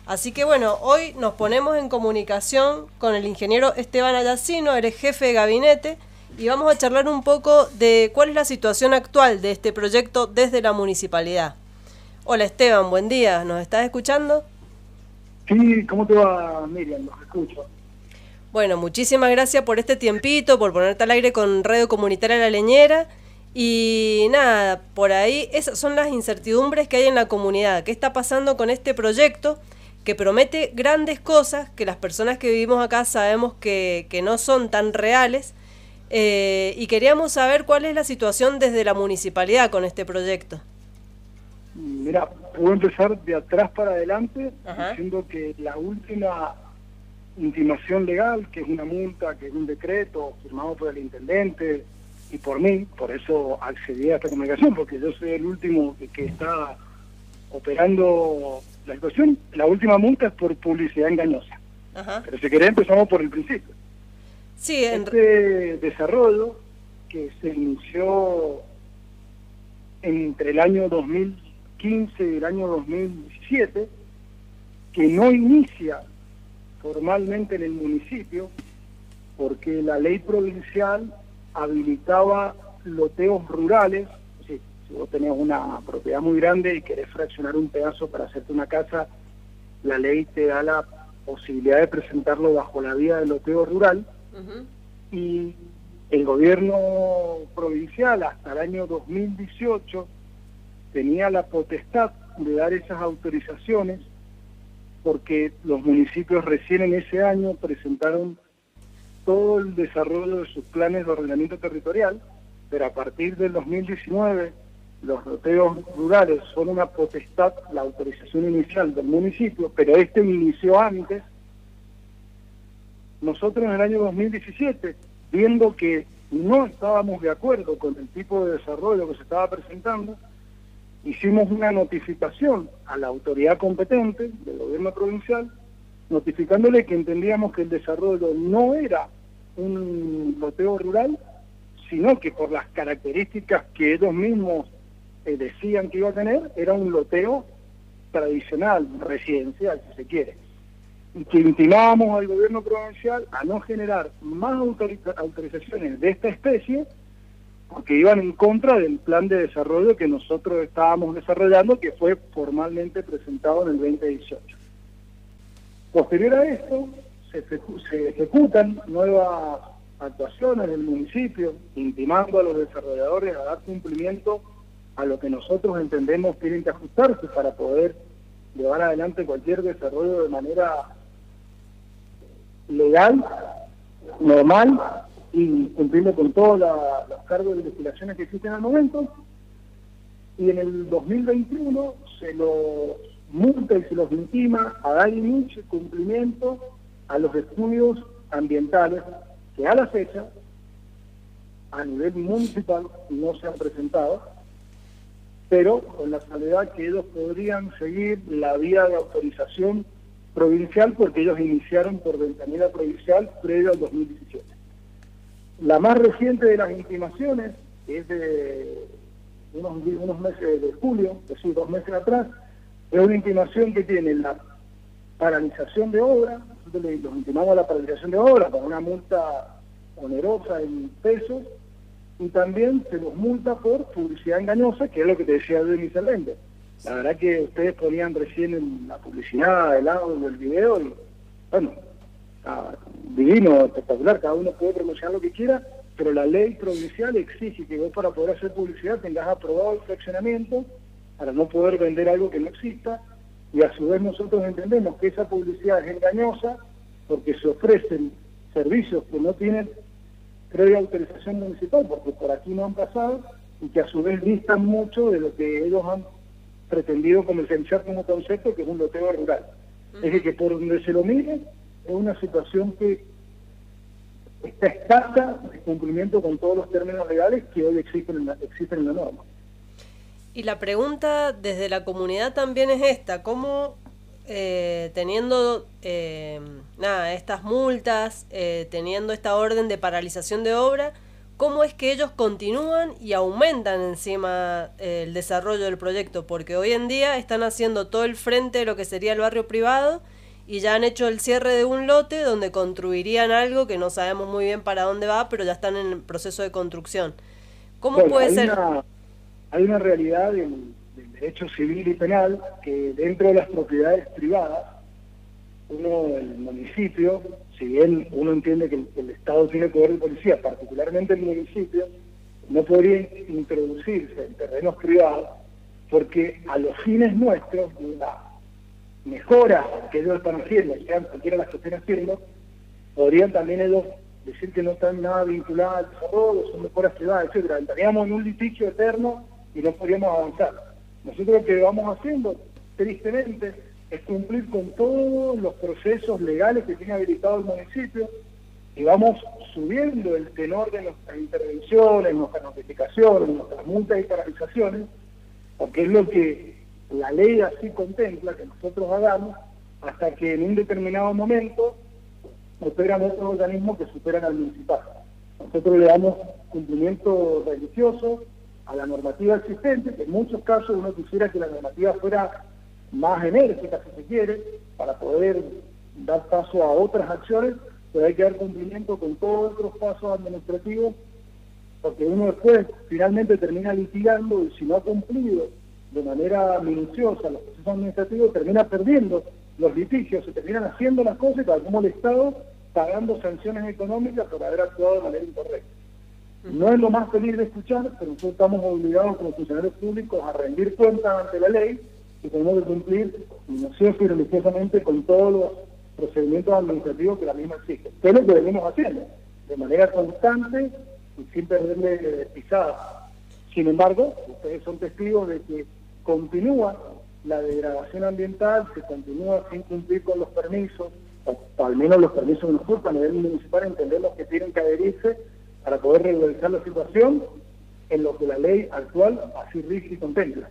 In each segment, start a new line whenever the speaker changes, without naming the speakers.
Así que bueno, hoy nos ponemos en comunicación con el ingeniero Esteban Ayacino, eres jefe de gabinete, y vamos a charlar un poco de cuál es la situación actual de este proyecto desde la municipalidad. Hola Esteban, buen día, ¿nos estás escuchando?
Sí, ¿cómo te va, Miriam? Los escucho.
Bueno, muchísimas gracias por este tiempito, por ponerte al aire con Radio Comunitaria La Leñera. Y nada, por ahí esas son las incertidumbres que hay en la comunidad. ¿Qué está pasando con este proyecto que promete grandes cosas que las personas que vivimos acá sabemos que no son tan reales? Y queríamos saber cuál es la situación desde la municipalidad con este proyecto.
Mira, puedo empezar de atrás para adelante.
Ajá.
Diciendo que la última intimación legal, que es una multa, que es un decreto firmado por el intendente y por mí, por eso accedí a esta comunicación, porque yo soy el último que está operando la situación. La última multa es por publicidad engañosa.
Ajá.
Pero si querés empezamos por el principio.
Sí,
Este desarrollo que se inició entre el año 2015 y el año 2017, que no inicia formalmente en el municipio, porque la ley provincial habilitaba loteos rurales. Si vos tenés una propiedad muy grande y querés fraccionar un pedazo para hacerte una casa, la ley te da la posibilidad de presentarlo bajo la vía del loteo rural. Y el gobierno provincial hasta el año 2018 tenía la potestad de dar esas autorizaciones, porque los municipios recién en ese año presentaron todo el desarrollo de sus planes de ordenamiento territorial, pero a partir del 2019 los loteos rurales son una potestad, la autorización inicial del municipio, pero este inició antes. Nosotros en el año 2017, viendo que no estábamos de acuerdo con el tipo de desarrollo que se estaba presentando, hicimos una notificación a la autoridad competente del gobierno provincial, notificándole que entendíamos que el desarrollo no era un loteo rural, sino que por las características que ellos mismos decían que iba a tener, era un loteo tradicional, residencial, si se quiere. Y que intimábamos al gobierno provincial a no generar más autorizaciones de esta especie, porque iban en contra del plan de desarrollo que nosotros estábamos desarrollando, que fue formalmente presentado en el 2018. Posterior a esto, se ejecutan nuevas actuaciones del municipio, intimando a los desarrolladores a dar cumplimiento a lo que nosotros entendemos tienen que ajustarse para poder llevar adelante cualquier desarrollo de manera legal, normal, y cumpliendo con todos los cargos de legislaciones que existen al momento. Y en el 2021 se los multa y se los intima a dar inicio y cumplimiento a los estudios ambientales que a la fecha, a nivel municipal, no se han presentado, pero con la salvedad que ellos podrían seguir la vía de autorización provincial, porque ellos iniciaron por ventanilla provincial previo al 2017. La más reciente de las intimaciones, que es de unos meses de julio, es decir, 2 meses atrás, es una intimación que tiene la paralización de obra. Nosotros los intimamos a la paralización de obra con una multa onerosa en pesos, y también se los multa por publicidad engañosa, que es lo que te decía yo inicialmente. La verdad que ustedes ponían recién en la publicidad, el audio, el video, y bueno, divino, espectacular, cada uno puede promocionar lo que quiera, pero la ley provincial exige que vos, para poder hacer publicidad, tengas aprobado el fraccionamiento para no poder vender algo que no exista, y a su vez nosotros entendemos que esa publicidad es engañosa porque se ofrecen servicios que no tienen previa autorización municipal, porque por aquí no han pasado, y que a su vez distan mucho de lo que ellos han pretendido comercializar como concepto, que es un loteo rural. Es decir, que por donde se lo mire, es una situación que está escasa de cumplimiento con todos los términos legales que hoy existen en la norma.
Y la pregunta desde la comunidad también es esta: ¿cómo teniendo estas multas, teniendo esta orden de paralización de obra, cómo es que ellos continúan y aumentan encima el desarrollo del proyecto, porque hoy en día están haciendo todo el frente de lo que sería el barrio privado y ya han hecho el cierre de un lote donde construirían algo que no sabemos muy bien para dónde va, pero ya están en el proceso de construcción. ¿Cómo puede ser?
Hay una realidad del derecho civil y penal que dentro de las propiedades privadas, el municipio, si bien uno entiende que el Estado tiene poder de policía, particularmente el municipio, no podría introducirse en terrenos privados porque a los fines nuestros, la mejora que ellos están haciendo, sean cualquiera las que estén haciendo, podrían también ellos decir que no están nada vinculados al desarrollo, son mejoras privadas, etcétera. Estaríamos en un litigio eterno y no podríamos avanzar. Nosotros lo que vamos haciendo, tristemente, es cumplir con todos los procesos legales que tiene habilitado el municipio y vamos subiendo el tenor de nuestras intervenciones, nuestras notificaciones, nuestras multas y paralizaciones, porque es lo que la ley así contempla que nosotros hagamos, hasta que en un determinado momento operan otros organismos que superan al municipal. Nosotros le damos cumplimiento religioso a la normativa existente, que en muchos casos uno quisiera que la normativa fuera más enérgica, si se quiere, para poder dar paso a otras acciones, pero hay que dar cumplimiento con todos otros pasos administrativos, porque uno después finalmente termina litigando y si no ha cumplido de manera minuciosa los procesos administrativos, termina perdiendo los litigios, se terminan haciendo las cosas y como el Estado pagando sanciones económicas por haber actuado de manera incorrecta. No es lo más feliz de escuchar, pero nosotros estamos obligados como funcionarios públicos a rendir cuentas ante la ley y tenemos que cumplir minucioso y religiosamente con todos los procedimientos administrativos que la misma exige. Que es lo que venimos haciendo, de manera constante y sin perderle pisada. Sin embargo, ustedes son testigos de que continúa la degradación ambiental, se continúa sin cumplir con los permisos, o al menos los permisos de nosotros a nivel municipal entendemos que tienen que adherirse para poder regularizar la situación en lo que la ley actual así rige y contempla.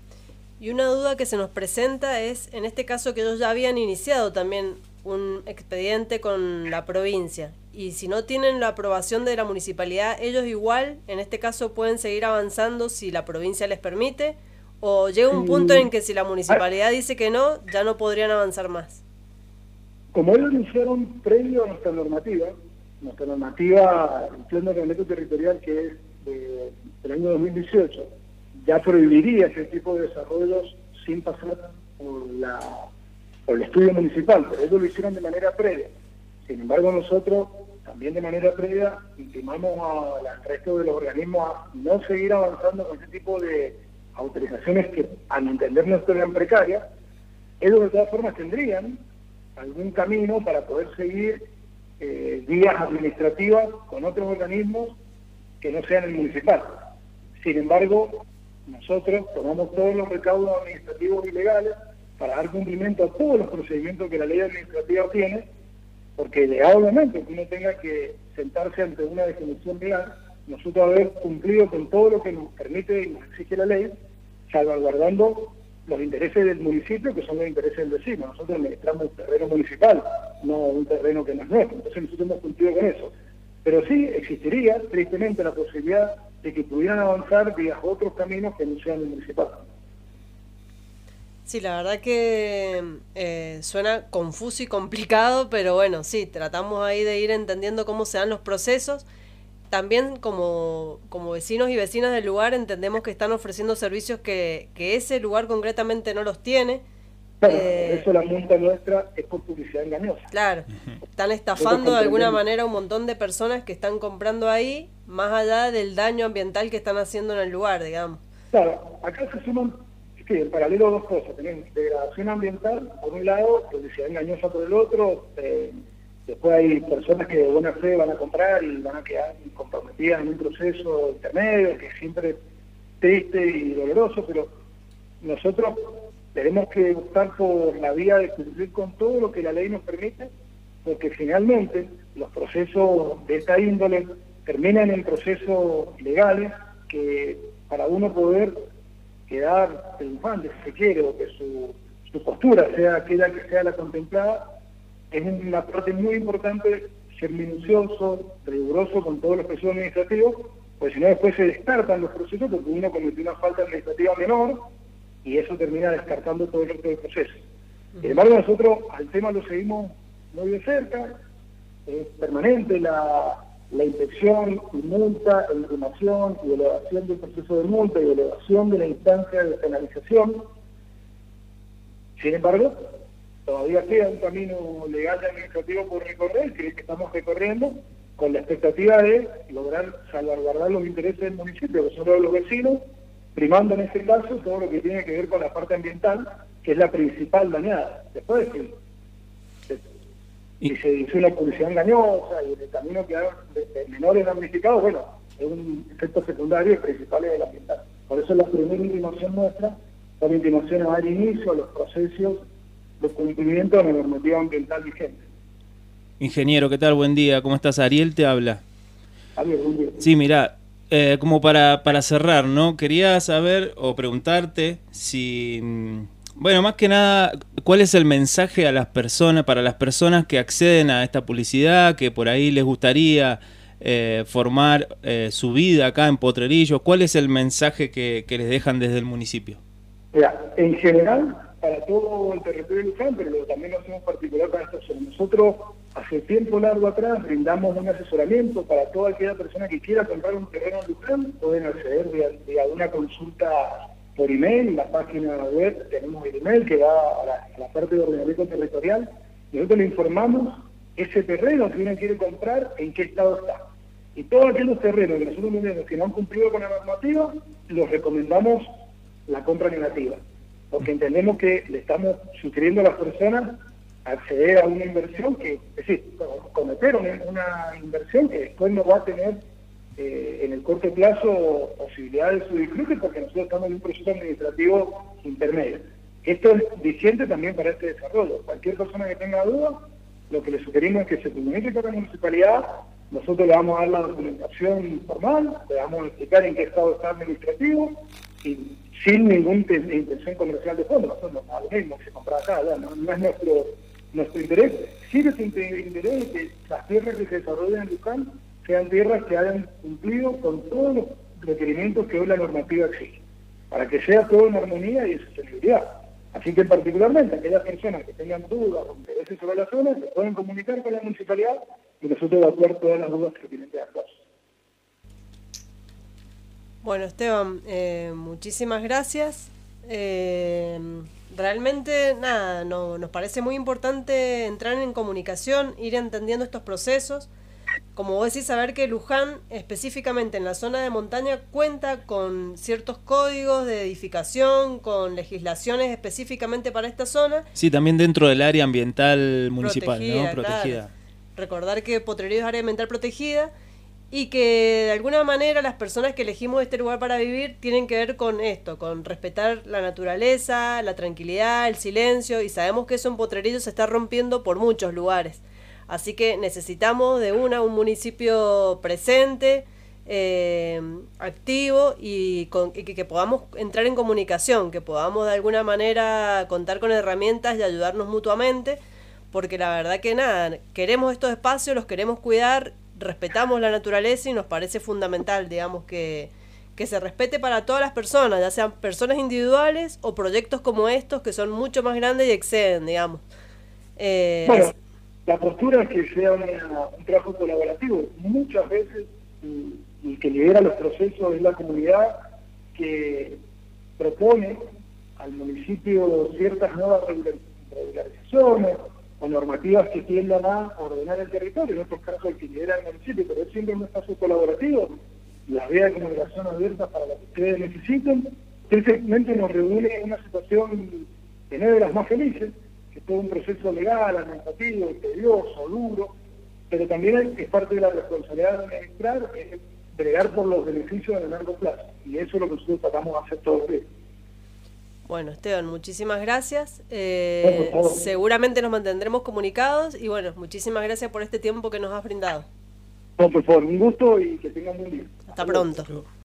Y una duda que se nos presenta es, en este caso, que ellos ya habían iniciado también un expediente con la provincia, y si no tienen la aprobación de la municipalidad, ellos igual, en este caso, pueden seguir avanzando si la provincia les permite, o llega un punto en que si la municipalidad dice que no, ya no podrían avanzar más.
Como ellos lo hicieron previo a nuestra normativa, el plan de ordenamiento territorial que es del año 2018, ya prohibiría ese tipo de desarrollos sin pasar por el estudio municipal, pero ellos lo hicieron de manera previa. Sin embargo, nosotros también de manera previa intimamos al resto de los organismos a no seguir avanzando con ese tipo de autorizaciones que, a mi entender, no están precarias. Ellos de todas formas tendrían algún camino para poder seguir vías administrativas con otros organismos que no sean el municipal. Sin embargo, nosotros tomamos todos los recaudos administrativos y legales para dar cumplimiento a todos los procedimientos que la ley administrativa tiene, porque legalmente que uno tenga que sentarse ante una definición legal, nosotros haber cumplido con todo lo que nos permite y nos exige la ley, salvaguardando los intereses del municipio, que son los intereses del vecino. Nosotros administramos un terreno municipal, no un terreno que no es nuestro. Entonces nosotros hemos cumplido con eso. Pero sí existiría, tristemente, la posibilidad de que pudieran avanzar vía otros caminos que no sean el municipal.
Sí, la verdad que suena confuso y complicado, pero bueno, sí, tratamos ahí de ir entendiendo cómo se dan los procesos. También como vecinos y vecinas del lugar entendemos que están ofreciendo servicios que ese lugar concretamente no los tiene.
Claro, por eso la multa nuestra es por publicidad engañosa.
Claro, están estafando de alguna manera a un montón de personas que están comprando ahí, más allá del daño ambiental que están haciendo en el lugar, digamos.
Claro, acá se suman, en paralelo dos cosas. Tenemos degradación ambiental, por un lado, publicidad engañosa por el otro. Después hay personas que de buena fe van a comprar y van a quedar comprometidas en un proceso intermedio, que es siempre triste y doloroso, pero nosotros tenemos que optar por la vía de cumplir con todo lo que la ley nos permite, porque finalmente los procesos de esta índole terminan en procesos legales que para uno poder quedar triunfante, si se quiere, o que su postura sea aquella que sea la contemplada, es una parte muy importante ser minucioso, riguroso con todos los procesos administrativos, pues si no después se descartan los procesos porque uno cometió una falta administrativa menor y eso termina descartando todo el resto del proceso. Sin embargo, nosotros al tema lo seguimos muy de cerca, es permanente la inspección y multa, intimación y elevación del proceso de multa y elevación de la instancia de penalización. Sin embargo, todavía queda un camino legal y administrativo por recorrer, que es el que estamos recorriendo, con la expectativa de lograr salvaguardar los intereses del municipio, que son los vecinos, primando en este caso todo lo que tiene que ver con la parte ambiental, que es la principal dañada. Después de que se dice una publicidad engañosa y el camino que hay de menores damnificados, bueno, es un efecto secundario y principal es el ambiental. Por eso la primera intimación nuestra es la intimación a dar inicio a los procesos de cumplimiento de la normativa ambiental vigente.
Ingeniero, ¿qué tal? Buen día. ¿Cómo estás? Ariel te habla.
Ariel, buen día.
Sí, mira, como para cerrar, ¿no? Quería saber o preguntarte si, bueno, más que nada, ¿cuál es el mensaje a las personas, para las personas que acceden a esta publicidad, que por ahí les gustaría formar su vida acá en Potrerillos? ¿Cuál es el mensaje que les dejan desde el municipio?
Mira, en general, para todo el territorio de Luján, pero también lo hacemos particular para esta zona. Nosotros, hace tiempo largo atrás, brindamos un asesoramiento para toda aquella persona que quiera comprar un terreno en Luján. Pueden acceder a una consulta por email, en la página web tenemos el email que va a la parte de ordenamiento territorial. Nosotros le informamos ese terreno que uno quiere comprar, en qué estado está. Y todos aquellos terrenos que nosotros tenemos que no han cumplido con la normativa, los recomendamos la compra negativa, porque entendemos que le estamos sugiriendo a las personas acceder a una inversión que, es decir, cometer una inversión que después no va a tener en el corto plazo posibilidades de su disfrute, porque nosotros estamos en un proceso administrativo intermedio. Esto es vigente también para este desarrollo. Cualquier persona que tenga dudas, lo que le sugerimos es que se comunique con la municipalidad. Nosotros le vamos a dar la documentación formal, le vamos a explicar en qué estado está administrativo y sin ninguna intención comercial de fondo. Nosotros no es lo mismo que se compra acá, no es nuestro interés. Sí es interés que las tierras que se desarrollan en Luján sean tierras que hayan cumplido con todos los requerimientos que hoy la normativa exige, para que sea todo en armonía y en sostenibilidad. Así que particularmente aquellas personas que tengan dudas o intereses sobre la zona se pueden comunicar con la municipalidad y nosotros evacuar todas las dudas que tienen que hacer.
Bueno, Esteban, muchísimas gracias. Realmente, nada, nos parece muy importante entrar en comunicación, ir entendiendo estos procesos. Como vos decís, saber que Luján, específicamente en la zona de montaña, cuenta con ciertos códigos de edificación, con legislaciones específicamente para esta zona.
Sí, también dentro del área ambiental municipal,
protegida,
¿no? Protegida.
Claro. Recordar que Potrerillos es área ambiental protegida y que de alguna manera las personas que elegimos este lugar para vivir tienen que ver con esto, con respetar la naturaleza, la tranquilidad, el silencio, y sabemos que eso en Potrerillos se está rompiendo por muchos lugares. Así que necesitamos de un municipio presente, activo y que podamos entrar en comunicación, que podamos de alguna manera contar con herramientas y ayudarnos mutuamente, porque la verdad que nada, queremos estos espacios, los queremos cuidar, respetamos la naturaleza y nos parece fundamental, digamos, que se respete para todas las personas, ya sean personas individuales o proyectos como estos que son mucho más grandes y exceden, digamos.
Bueno, la postura es que sea un trabajo colaborativo. Muchas veces el que lidera los procesos es la comunidad que propone al municipio ciertas nuevas regularizaciones o normativas que tiendan a ordenar el territorio. En otros casos el que lidera el municipio, pero es siempre un espacio colaborativo. Las vías de comunicación abiertas para lo que ustedes necesiten. Tristemente nos reúne en una situación que no es de las más felices, que es todo un proceso legal, administrativo, tedioso, duro, pero también es parte de la responsabilidad de administrar, es bregar por los beneficios de largo plazo, y eso es lo que nosotros tratamos de hacer todos los días.
Bueno, Esteban, muchísimas gracias. Seguramente nos mantendremos comunicados y bueno, muchísimas gracias por este tiempo que nos has brindado.
No, por favor, un gusto y que tengan un buen día.
Hasta pronto.